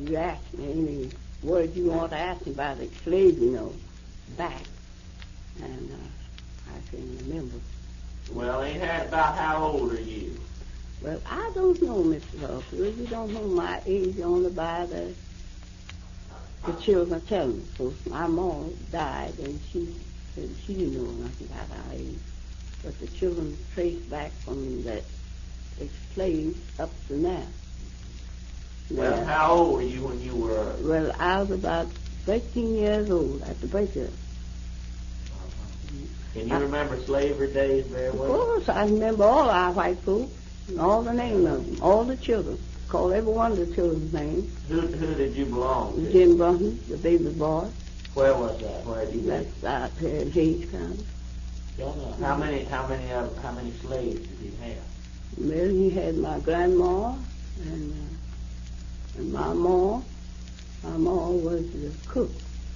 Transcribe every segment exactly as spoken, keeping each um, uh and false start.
you ask me any words you want to ask me about the slave, you know, back. And uh, I can remember. Well, ain't that about how old are you? Well, I don't know, Mister Humphrey. You don't know my age only by the the children telling me. So my mom died, and she said she didn't know nothing about our age. But the children traced back from that slave up to now. Well, now, how old were you when you were? Well, I was about thirteen years old at the breakup. Can you I, remember slavery days very well? Of course, I remember all our white folks, and all the names of them, all the children. Call every one of the children's names. Who, who did you belong to? Jim Brunton, the baby boy. Where was that? Where did you live? That's out there in Hayes County. How many, how many, uh, how many slaves did he have? Well, he had my grandma and, uh, and my ma. My ma was the cook.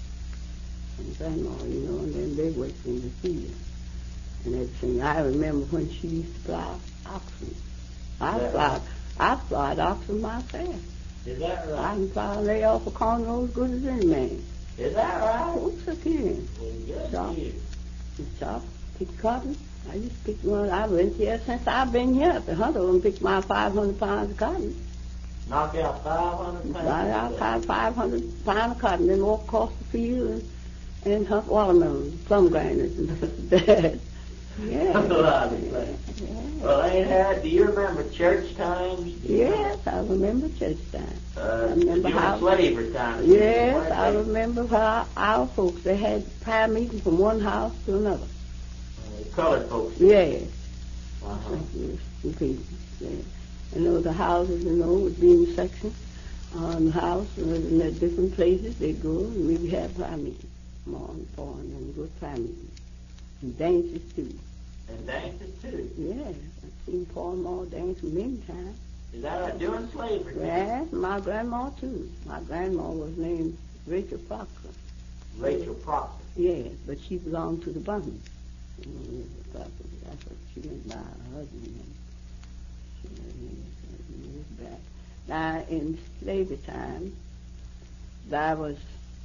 And grandma, you know, and then they worked in the field and everything. I remember when she used to plow oxen. I plowed, right? I plowed oxen myself. Is that right? I can plow and lay off a corn row as good as any man. Is that right? Oh, it's a kid. Well, Chop, chop, pick cotton. I used to pick one. I've been here since I've been here at the hunter and pick my five hundred pounds of cotton. Knock out five hundred pounds? Knock out five, five hundred pounds of cotton, then walk across the field and, and hunt watermelons, plum grinders, and that. Yeah. yeah. Well, ain't had, do you remember church times? Yes, I remember church times. Uh, I remember you how. slavery times. Yes, I remember how our folks, they had prayer meetings from one house to another. Uh, colored folks. Yes. Uh-huh. Yes. And those the houses, you know, would be in sections on the house, and at different places they'd go, and we'd have prayer meetings. Morning, morning, and good prayer meetings. And dances, too. And dances, too? Yes. I've seen Paul Moore dance many times. Is that right? During slavery? Yes, my grandma, too. My grandma was named Rachel Proctor. Rachel Proctor? Yes, but she belonged to the Buntons. You know, that's what she went by her husband. Back. Now, in slavery time, there was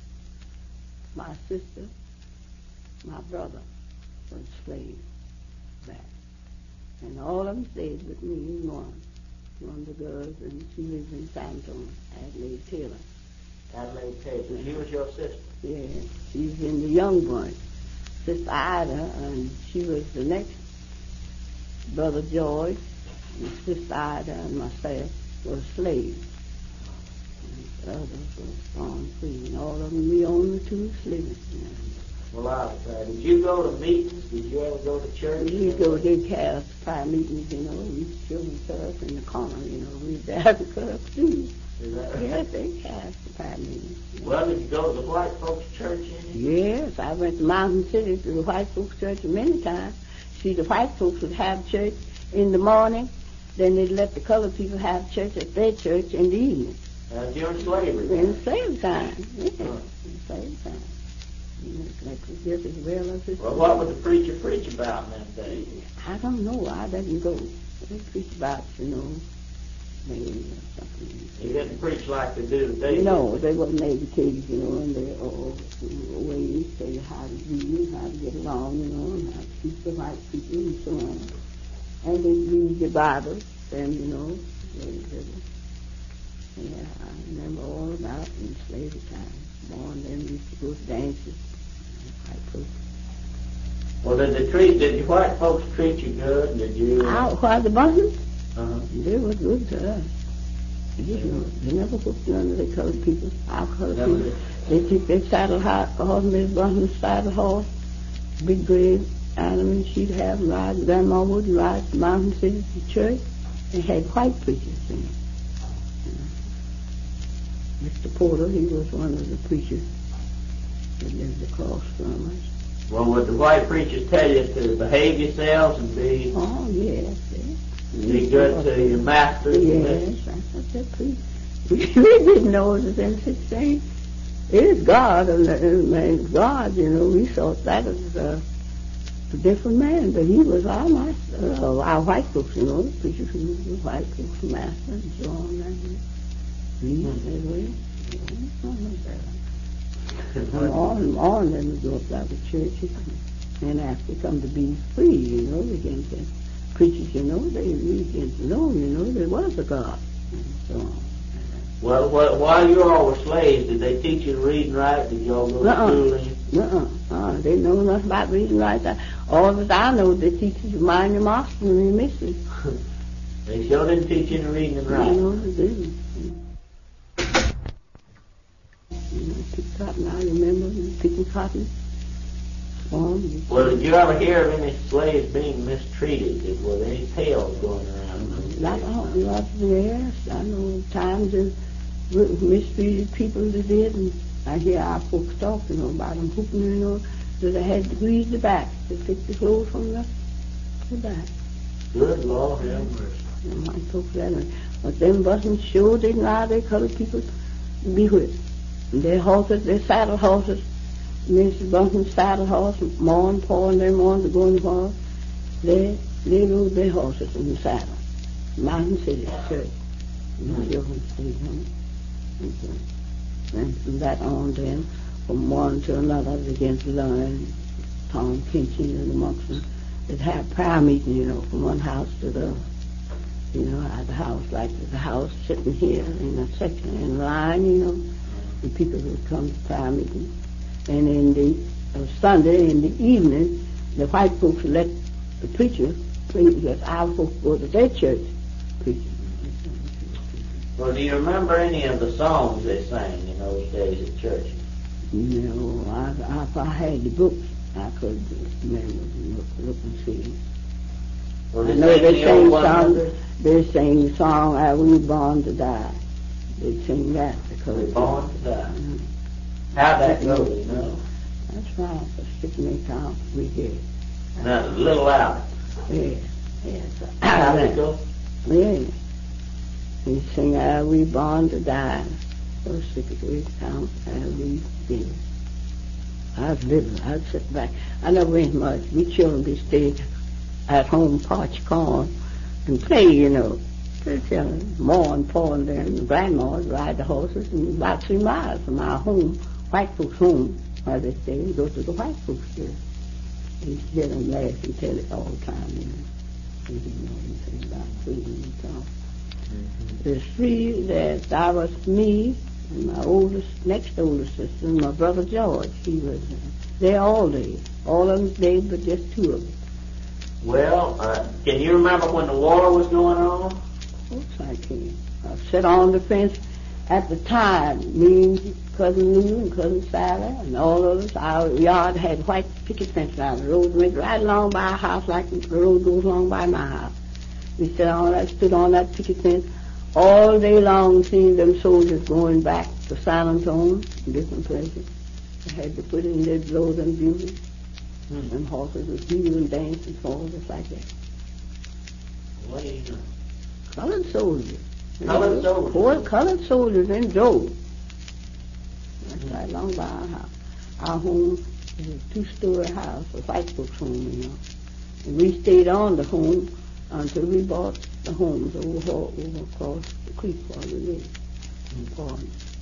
my sister, my brother was slave back. And all of them stayed with me, one. One of the girls, and she lives in San Antonio, Adelaide Taylor. Adelaide Taylor. She was your sister? Yeah, she's in the young one. Sister Ida, and she was the next. Brother George, and Sister Ida, and myself were slaves. And the others were born free, and all of them, we only two slaves. Well, I was glad. Did you go to meetings? Did you ever go to church? We go, they'd have prayer meetings, you know, we children cut up in the corner, you know, we'd have to cut up too. Is that right? Yes, they have the prayer meetings. You know. Well, did you go to the white folks' church any? Yes, I went to Mountain City to the white folks' church many times. See, the white folks would have church in the morning, then they'd let the colored people have church at their church in the evening. Uh, during slavery? In slave time, yes, huh. in slave time. That was just as well as this. Well, what would the preacher preach about in them days? I don't know. I didn't go. They preach about, you know, maybe something. He didn't preach like they do today. No, they wasn't educated, you know, in their oh, ways, say how to do, how to get along, you know, and how to treat the white people and so on. And they read the Bible, and, you know, they, they, yeah, I remember all about in slavery time. More and then we used to go to dances. White folks. Well, did they treat, did the white folks treat you good? Did you? Uh, Out while the Buntons? Uh-huh. They were good to us. You know, they never put none of the colored people, our colored Never people. did. They took their saddle horse, Miss Bunton's saddle horse, big gray animal, she'd have them ride. Grandma would ride to Mountain City to church. They had white preachers in it. Mister Porter, he was one of the preachers that lived across from us. Well, would the white preachers tell you to behave yourselves and be Oh, yes, yes. be good to your masters? Yes, that's what they preached. We didn't know it was any such thing. It is God, and uh, God, you know, we thought that was uh, a different man, but he was our master, uh, our white folks, you know, the preachers who were white folks, master, and so on. And we, mm-hmm. And all, all of them go up out of churches and after come to be free, you know, begin to preachers, you know, they begin to know, you know, there was a God, and so on. Well, wh- while you all were slaves, did they teach you to read and write? Did you all go to Uh-uh. school? And... Uh-uh. Uh, they know nothing about reading and writing. All that I know, they teach you to mind your master and your missus. They sure didn't teach you to read and I write. know they do. You know, pick cotton, I remember picking cotton. Um, Well, did you ever hear of any slaves being mistreated? Did, were there any tales going around? Like, oh, lots of yes. I know times of mistreated people that did, and I hear our folks talk, you know, about them hooping, you know, that they had to grease the back to pick the clothes from the, the back. Good Lord, have mercy. And my folks that way. But them wasn't sure didn't allow their colored people to be whipped. And their horses, their saddle horses, Missus Bunton's saddle horse, Ma and Pa and them ones that go in the horse, they, they rode their horses in the saddle. Mountain City Church. Not your home state, huh? And from that on then, from one to another, they began to learn. Tom Kinchin and amongst them, they'd have prayer meeting, you know, from one house to the other. You know, at the house, like the house sitting here in a section, in line, you know, and people would come to prayer meeting. And in the uh, Sunday, in the evening, the white folks let the preacher preach, because our folks go to their church preaching. Well, do you remember any of the songs they sang in those days at church? You know, I, if I had the books, I could remember, look, look and see. Well, I they know sang they the sing old one songs. hundred? They sing the song "Are We Born to Die." They sing that because We're born to die. Mhm. How'd that go, you know? That's right. For sticking it out, we hear. Now, a little louder. Yeah, yeah. So, How'd it go? yeah. We sing "Are We Born to Die?" So sick of it count as we been. I was little. I'd sit back. I never went much. We children we stayed at home, parch corn, and play, you know. Pretty children, Ma and Pa and them, and Grandma would ride the horses, and about three miles from our home, white folks' home, where they stay, and go to the white folks' there. And you hear them laugh and tell it all the time, you know. They didn't know anything about freedom and talk. Mm-hmm. There's three, that I was me, and my oldest, next oldest sister, and my brother George. He was uh, there all day. All of them stayed, but just two of them. Well, uh, can you remember when the war was going on? Of course I can. I sat on the fence at the time. Me and Cousin Lou and Cousin Sally and all of us. Our yard had white picket fence around the road. Went right along by our house like the road goes along by my house. We sat on that, stood on that picket fence all day long, seeing them soldiers going back to San Antonio in different places. They had to put in their blow them beauties. Hmm. And horses would wheel and dance and fall just like that. What do you know? Colored soldiers. Colored soldiers? Four colored soldiers in Joe. That's mm-hmm. right along by our house. Our home is a two-story house, a white folks' home, you know. And we stayed on the home until we bought the homes over, over across the creek where we lived. Mm-hmm.